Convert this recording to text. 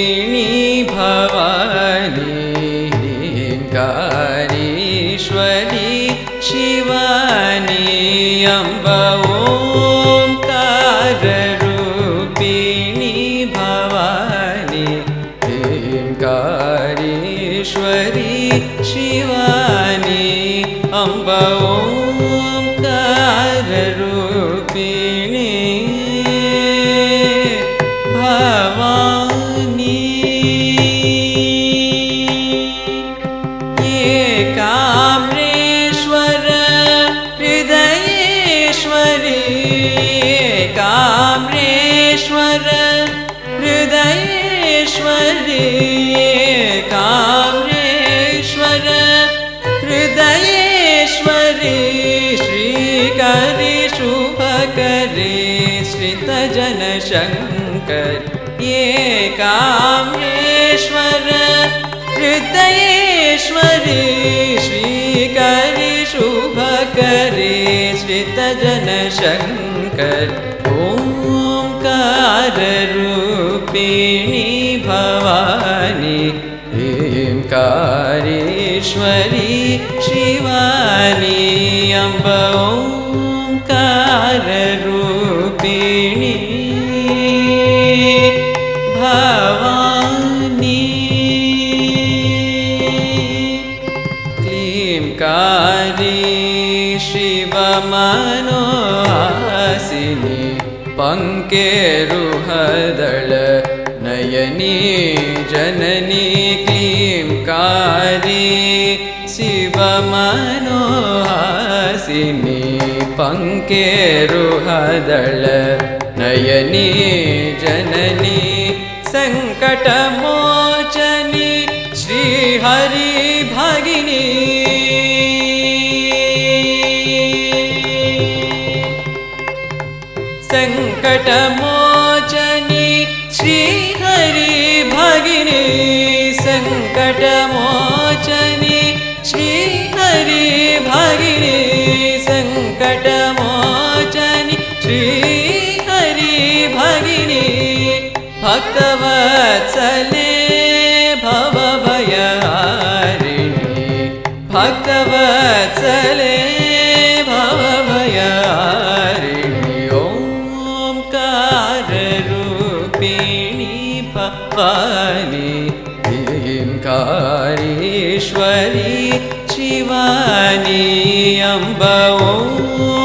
भवानी ह्रीङ्कारेश्वरी शिवानी अम्ब ओंकाररूपिणी भवानी ह्रीङ्कारेश्वरी शिवानी अम्ब ओंकाररूपिणी भवानी एकाम्रेश्वर हृदयेश्वरी एकाम्रेश्वर हृदयेश्वरी एकाम्रेश्वर हृदयेश्वरी श्रीकरी शुभकरी श्रितजनशङ्कर एकाम्रेश्वर हृदयेश्वरी श्रीकरी शुभकरी श्रितजनशङ्कर ओंकाररूपिणी भवानी ह्रीङ्कारेश्वरी शिवानी अम्ब ओंकाररूपिणी भवानी क्लींकारी शिवमनोहासिनी पङ्केरुहदळ नयनी जननी क्लींकारी शिवमनोहासिनी पङ्केरुहदळ नयनी जननी संकटमोचनी श्रीहरि भगिनी संकटमोचनी श्रीहरि भगिनी संकटमोचनी श्रीहरि भगिनी संकटमोचनी श्रीहरि भगिनी भक्तवत्सले भवभयहारिणी भक्तवत्सले भवभयहारिणी ओंकाररूपिणी भवानी ह्रीङ्कारेश्वरी शिवानी अम्ब